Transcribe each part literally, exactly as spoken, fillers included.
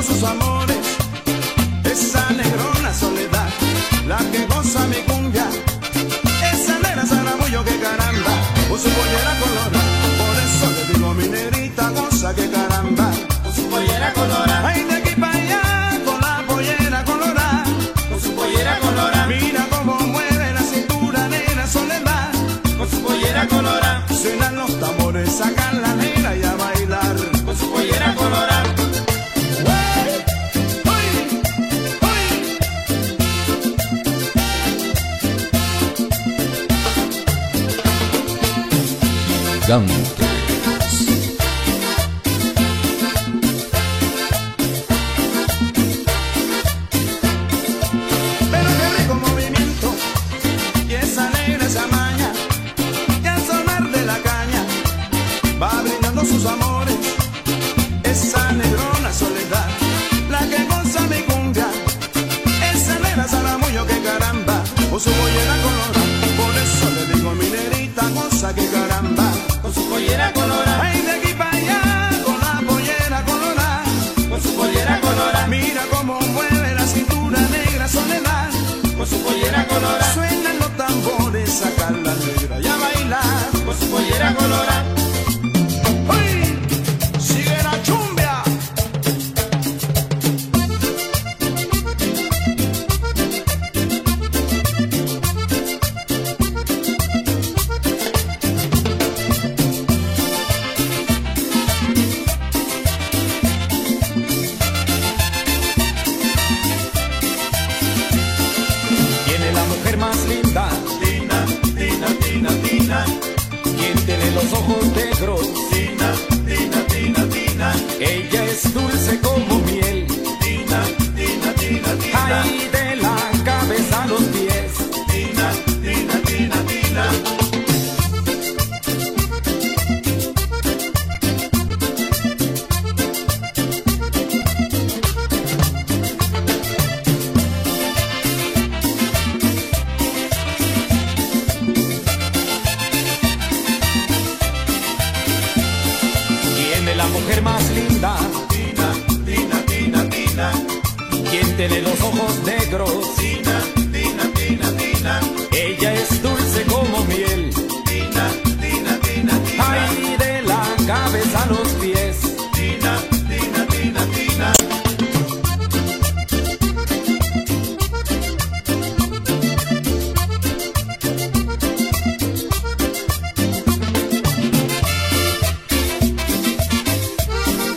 brindando sus amores. Esa negrona soledad, la que goza mi cumbia. Esa negra zaramullo que caramba, con su pollera colorada. Por eso le digo mi negrita, goza que caramba, con su pollera colorada. Ay, de aquí para allá, con la pollera colorada. Con su pollera colorada. Mira cómo mueve la cintura, negra soledad. Con su pollera colorada. Suenan los tambores, sacan la negra y a bailar. Con su pollera colorada. Gigantes. Pero qué rico movimiento, y esa negra esa maña, y al sonar de la caña, va brindando sus amores. Esa negrona soledad, la que goza mi cumbia. Esa negra zaramullo que caramba, con su pollera colorada. Por eso le digo mi negrita, goza que caramba, con su pollera colorada. Ay, de aquí para allá, con la pollera colorada. Con su pollera colorada. Mira cómo mueve la cintura, negra soledad. Con su pollera colorada. Suenan los tambores, sacan la negra y a bailar. Con su pollera colorada. ¡Uy! ¡Sigue la chumbia! Tiene la mujer más linda, Tina, Tina, Tina, Tina. quien tiene los ojos negros. Tina, Tina, Tina, Tina. Ella es dulce como miel. Tina, Tina, Tina, Tina. Ahí de la cabeza a los pies. Tina, Tina, Tina, Tina. Tiene la mujer más linda, Tina, Tina, Tina, Tina. quien tiene los ojos negros. Tina, Tina, Tina, Tina. Ella es dulce como miel. Tina, Tina, Tina, Tina. Ahí de la cabeza a los pies. Tina, Tina, Tina, Tina.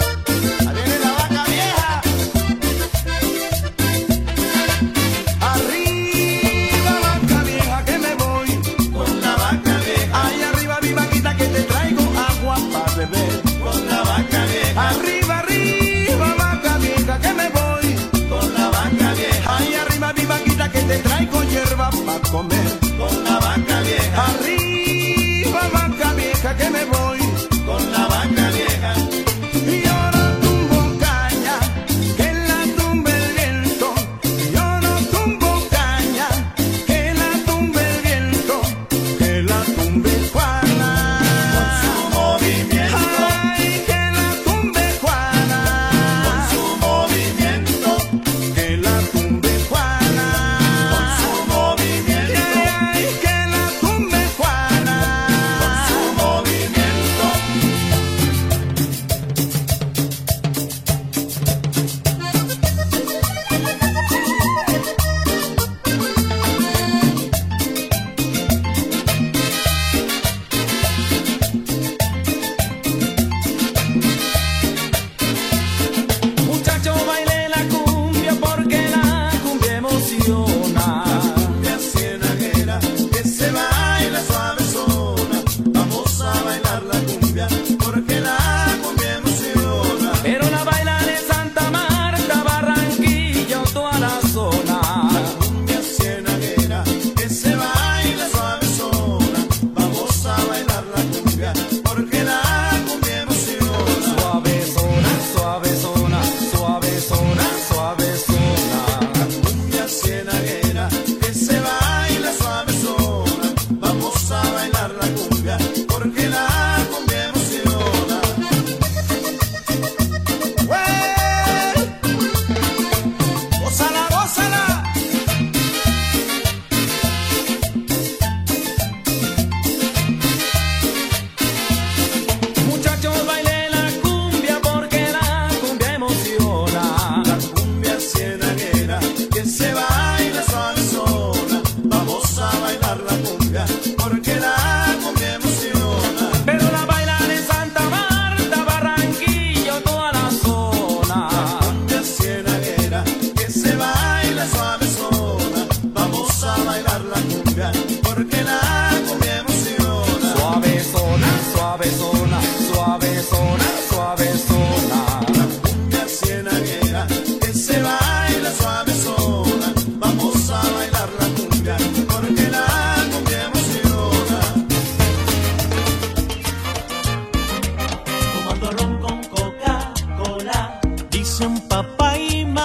Ahí viene la vaca vieja. Arriba.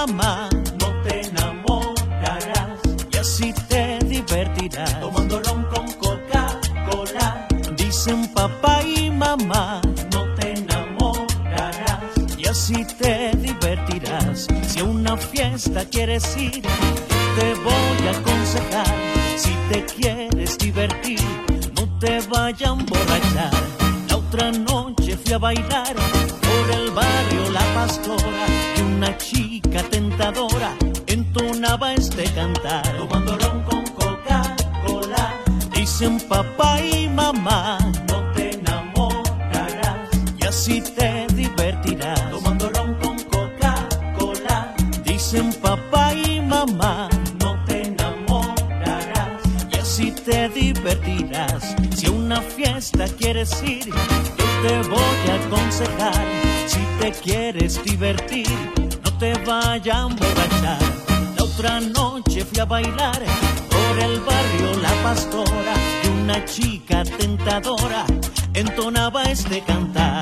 mamá, no te enamorarás y así te divertirás. Tomando ron con Coca-Cola, dicen papá y mamá, no te enamorarás y así te divertirás. Si a una fiesta quieres ir, te voy a aconsejar. Si te quieres divertir, no te vayas a emborrachar. La otra noche fui a bailar por el barrio La Pastora y una chica tentadora entonaba este cantar. Tomando ron con Coca-Cola, dicen papá y mamá, no te enamorarás y así te divertirás. Tomando ron con Coca-Cola, dicen papá y mamá, no te enamorarás y así te divertirás. Si a una fiesta quieres ir, yo te voy a aconsejar. Si te quieres divertir, no te vayas a emborrachar. La otra noche fui a bailar por el barrio La Pastora y una chica tentadora entonaba este cantar.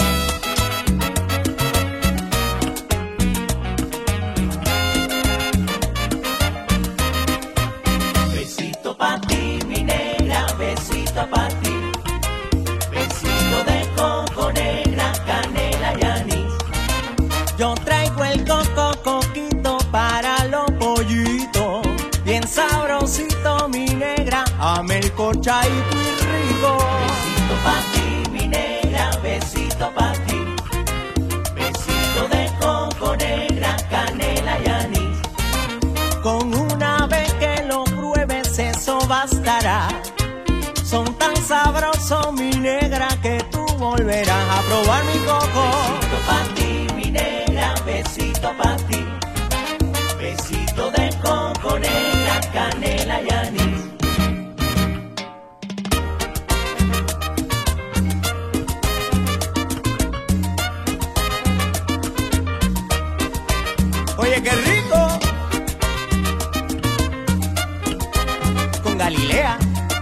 Besito pa' ti, mi negra, besito pa' ti. Besito de coco, negra, canela y anís. Yo traigo el coco, coquito para los pollitos. Bien sabrosito, mi negra, ame el corchadito y rico. Besito pa' ti, mi negra, besito pa' ti. Besito de coco, negra, canela y anís. Con una vez que lo pruebes, eso bastará. Son tan sabrosos, mi negra, que tú volverás a probar mi coco. Besito pa' ti, mi negra, besito pa' ti. Besito de coco, negra, canela y anís. Oye, qué rico. Con Galilea.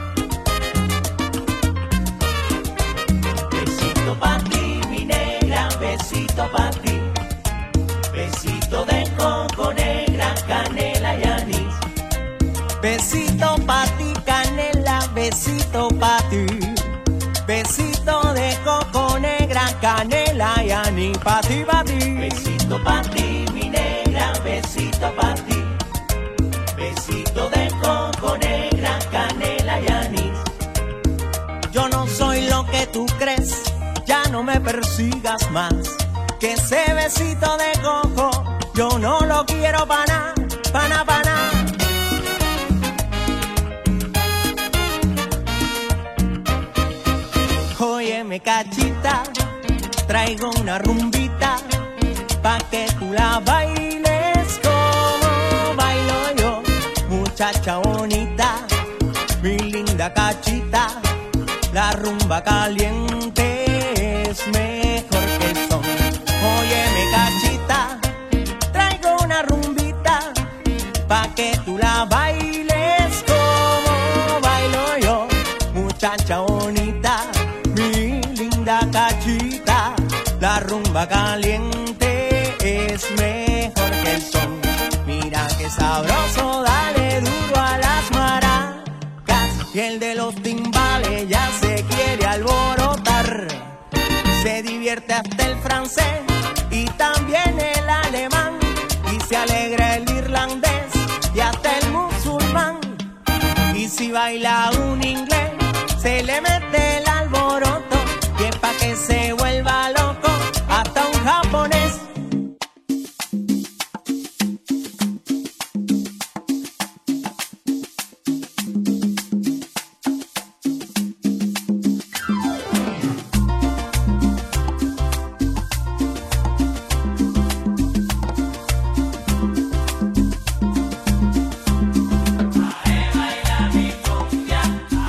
Besito pa' ti, mi negra, besito pa' ti. Besito de coco, negra, canela y anís. Besito pa' ti, canela, besito pa' ti. Besito de coco, negra, canela y anís. Pa' ti, pa' ti. Besito pa' ti, mi negra, besito pa' ti. Besito de coco, negra, canela y anís. Yo no soy lo que tú crees, ya no me persigas más. Que ese besito de coco, yo no lo quiero pa' nada, pa' nada, pa' nada. Óyeme, cachita, traigo una rumbita pa' que tú la bailes como bailo yo. Muchacha bonita, mi linda cachita, la rumba caliente es mejor que el son. Óyeme, cachita, traigo una rumbita pa' que tú la bailes como bailo yo. Muchacha bonita, mi linda cachita, la rumba caliente es mejor que el son. Mira qué sabroso, dale duro a las maracas, y el de los timbales ya se quiere alborotar. Se divierte hasta el francés y también el alemán, y se alegra el irlandés y hasta el musulmán. Y si baila un inglés, se le mete el alboroto, y es pa' que se vuelva loco hasta un japonés. Ae baila mi cumbia,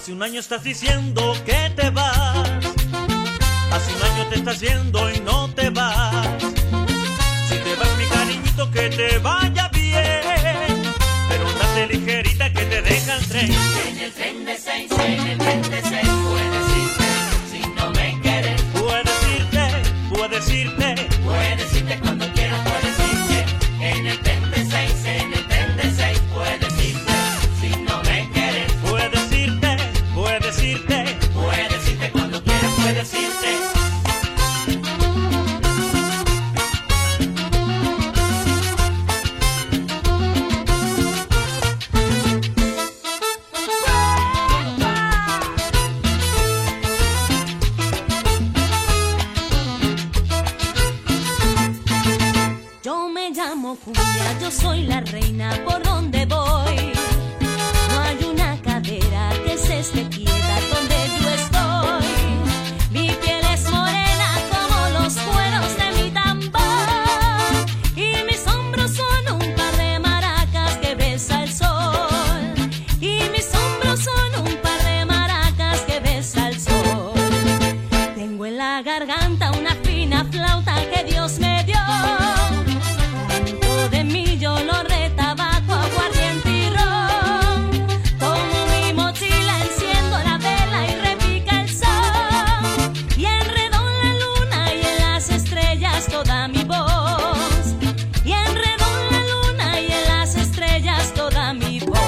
Hace un año estás diciendo que te vas, hace un año te estás yendo y no te vas. Si te vas, mi cariñito, que te vaya bien, pero andate ligerita que te deja el tren. En el tren de seis, en el tren de seis, puedes irte si no me quieres. Puedes irte, puedes irte, puedes irte cuando quieras, puedes irte. En el tren de seis, en el tren de seis, puedes irte si no me quieres. Puedes irte, puedes irte, puedes irte cuando quieras, puedes irte. Julia, yo soy la reina por donde voy. No hay una cadera que se esté quieta donde yo estoy. Mi piel es morena como los cueros de mi tambor, y mis hombros son un par de maracas que besa el sol. Y mis hombros son un par de maracas que besa el sol. Tengo en la garganta una fina flauta que Dios me dio. De millón de tabaco, aguardiente y ron. Tomo mi mochila, enciendo la vela y repica el sol. Y enredo en la luna y en las estrellas toda mi voz. Y enredo en la luna y en las estrellas toda mi voz.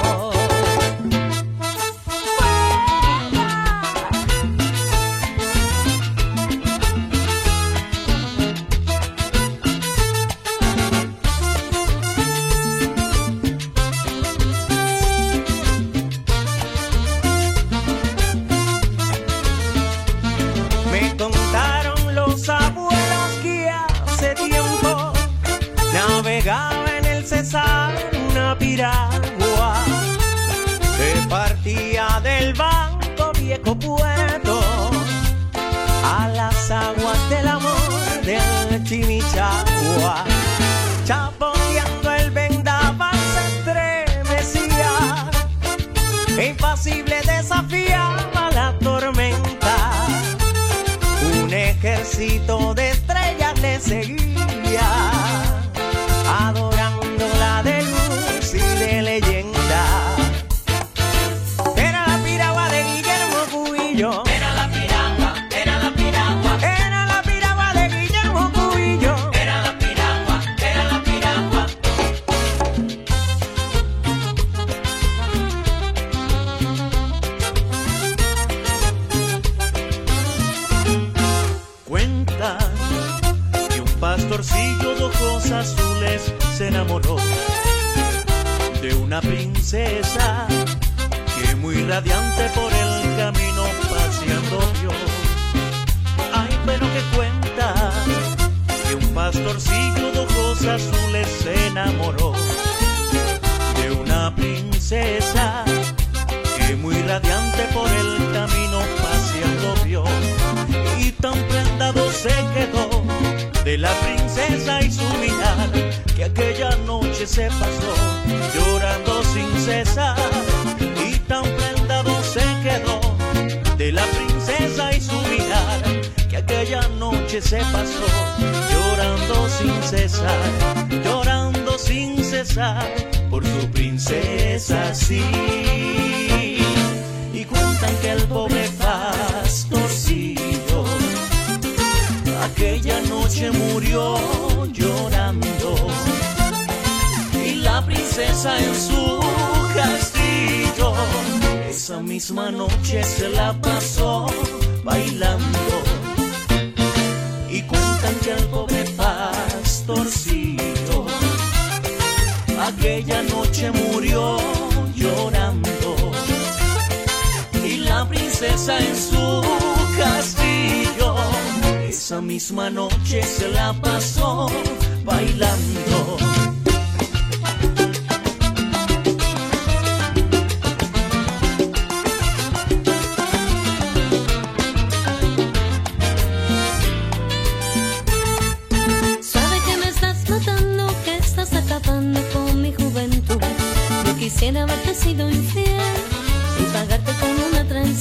Navegaba en el Cesar una piragua que partía del Banco Viejo Puerto a las aguas del amor del Chimichagua. Chapoteando el vendaval se estremecía e impasible desafiaba la tormenta. Un ejército de estrellas le seguía, adorándola de luz y de leyenda. Era la piragua de Guillermo Cubillo. Era la piragua, era la piragua. Era la piragua de Guillermo Cubillo. Era la piragua, era la piragua. Cuenta que un pastorcillo de ojos azules se enamoró de una princesa que muy radiante por el camino paseando vio. Ay, pero que cuenta que un pastorcillo de ojos azules se enamoró de una princesa que muy radiante por el camino paseando vio. Y tan prendado se quedó de la princesa y su mirar, que aquella noche se pasó llorando sin cesar. Y tan prendado se quedó de la princesa y su mirar, que aquella noche se pasó llorando sin cesar, llorando sin cesar por su princesa, sí. Y cuentan que el pobre pastorcillo aquella noche murió llorando, y la princesa en su castillo esa misma noche se la pasó bailando. Y cuentan que el pobre pastorcillo aquella noche murió llorando, y la princesa en su castillo esa misma noche se la pasó bailando. Sabe que me estás matando, que estás acabando con mi juventud. Yo quisiera haberte sido infiel y pagarte con una transición.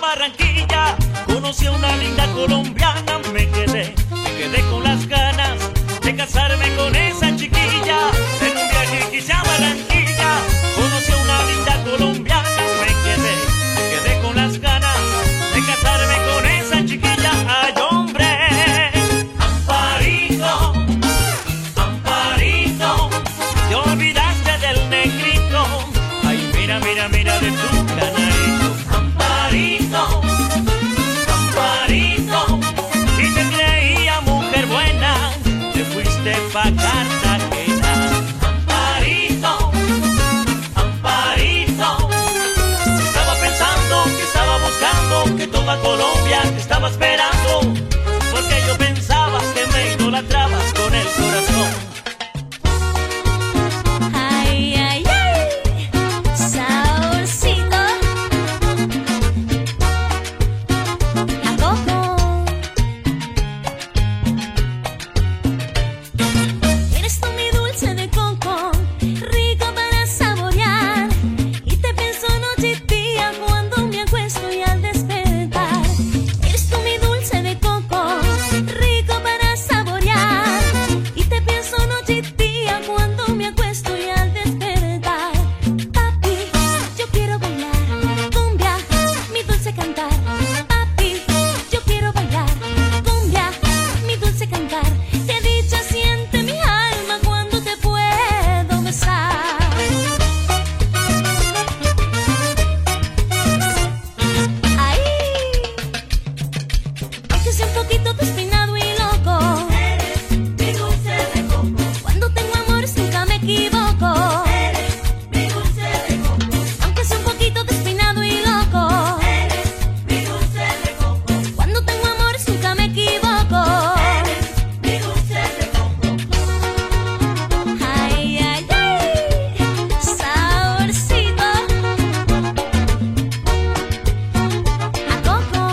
Barranquilla, conocí a una linda colombiana, me quedé, me quedé con las ganas de casarme con esa chiquilla. En un viaje que hice a Barranquilla, conocí a una linda colombiana, me quedé, me quedé con las ganas de casarme con esa chiquilla. Ay, hombre, Amparito, Amparito, te olvidaste del negrito. Ay, mira, mira, mira de tu canarito. Amparito, Amparito, y te creía mujer buena, te fuiste pa' Cartagena. Amparito, Amparito, estaba pensando, que estaba buscando, que toda Colombia te estaba esperando, porque yo pensaba que me idolatrabas con el corazón. Ay, ay, ay, saborcito. A coco. Eres tú mi dulce de coco, rico para saborear. Y te pienso noche y día cuando me acuesto y al despertar. Eres tú mi dulce de coco, rico para saborear. Y te pienso noche y día cuando me acuesto y al despertar. Papi, yo quiero bailar cumbia, mi dulce cantar. Papi, yo quiero bailar cumbia, mi dulce cantar. Qué dicha siente mi alma cuando te puedo besar. Ay, aunque sea un poquito despeinado y loco, eres mi dulce de coco. Cuando tengo amores nunca me equivoco. Eres mi dulce de coco. Aunque sea un poquito despeinado y loco, eres mi dulce de coco. Cuando tengo amores nunca me equivoco. Eres mi dulce de coco. Ay, ay, ay, saborcito. A coco.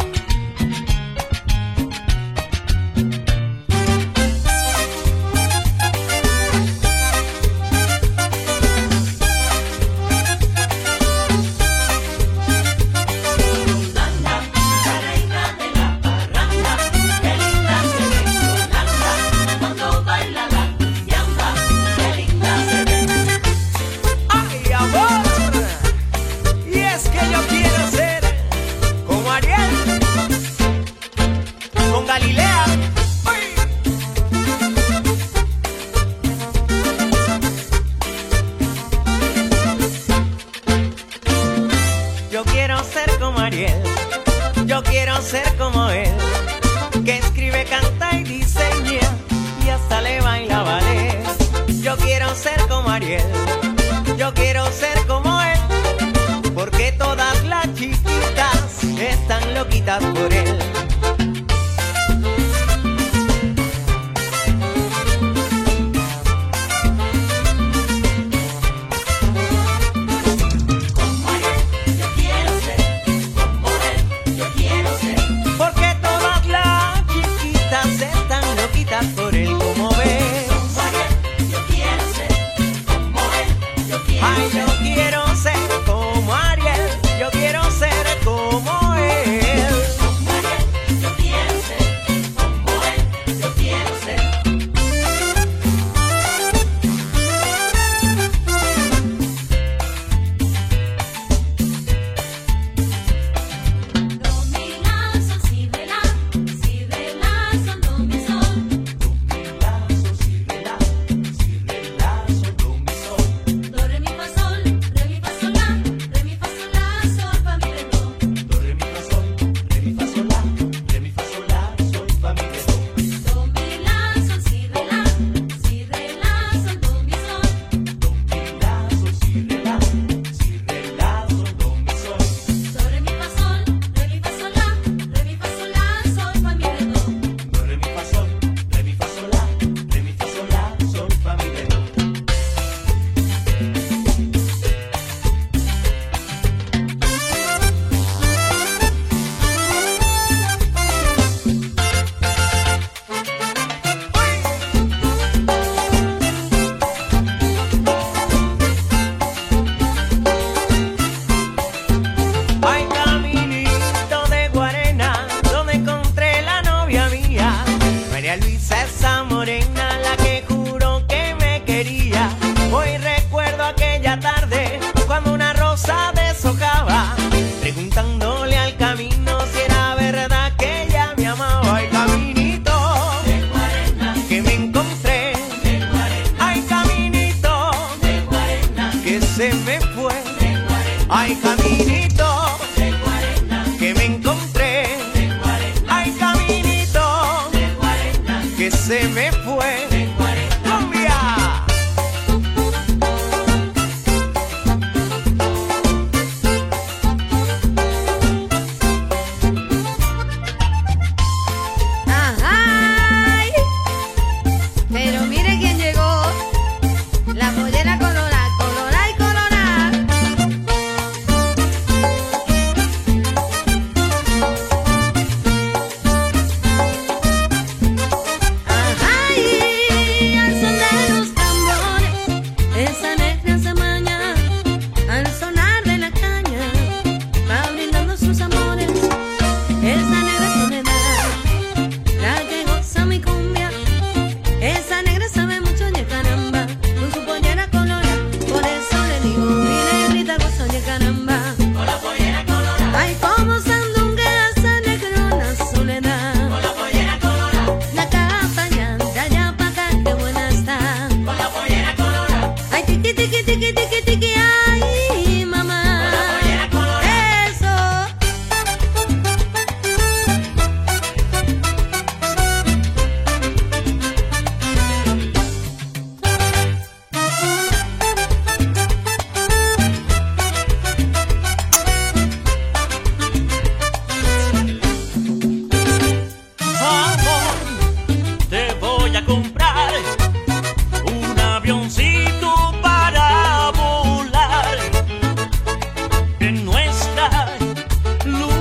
Ay, amor, y es que yo quiero ser como Ariel, con Galilea. Ay. Yo quiero ser como Ariel, yo quiero ser como él, que escribe, canta y diseña y hasta le baila ballet. Yo quiero ser como Ariel, yo quiero ser como él, porque todas las chiquitas están loquitas por él. Porque todas las chiquitas están loquitas por él, como ves. Ay, yo quiero ser como Ariel, yo quiero ser como él.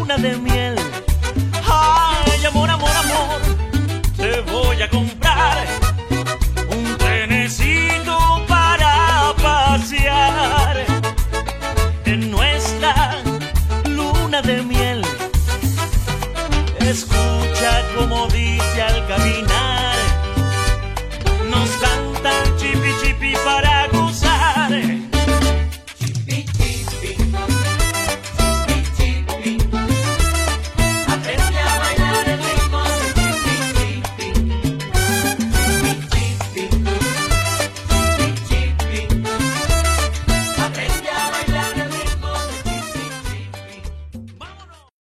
luna de miel. Ay, amor, amor, amor, te voy a comprar un trenecito para pasear en nuestra luna de miel. Escucha como dice al caminar, nos cantan chipi chipi para gozar.